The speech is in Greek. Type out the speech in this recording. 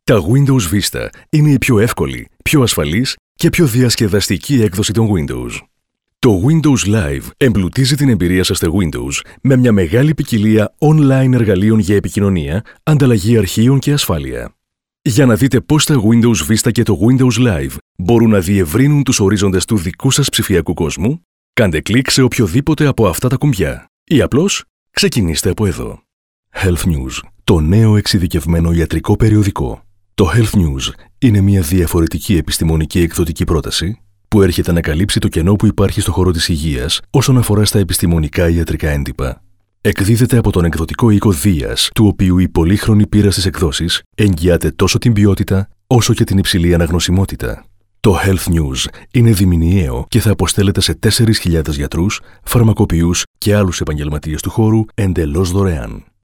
Τα Windows Vista είναι η πιο εύκολη, πιο ασφαλής και πιο διασκεδαστική έκδοση των Windows. Το Windows Live εμπλουτίζει την εμπειρία σας στο Windows με μια μεγάλη ποικιλία online εργαλείων για επικοινωνία, ανταλλαγή αρχείων και ασφάλεια. Για να δείτε πώς τα Windows Vista και το Windows Live μπορούν να διευρύνουν τους ορίζοντες του δικού σας ψηφιακού κόσμου, κάντε κλικ σε οποιοδήποτε από αυτά τα κουμπιά ή απλώς ξεκινήστε από εδώ. Health News, το νέο εξειδικευμένο ιατρικό περιοδικό. Το Health News είναι μια διαφορετική επιστημονική εκδοτική πρόταση που έρχεται να καλύψει το κενό που υπάρχει στο χώρο της υγείας όσον αφορά στα επιστημονικά ιατρικά έντυπα. Εκδίδεται από τον εκδοτικό οίκο Δίας, του οποίου η πολύχρονη πείρα στις εκδόσεις εγγυάται τόσο την ποιότητα όσο και την υψηλή αναγνωσιμότητα. Το Health News είναι διμηνιαίο και θα αποστέλλεται σε 4.000 γιατρούς, φαρμακοποιούς και άλλους επαγγελματίες του χώρου εντελώς δωρεάν.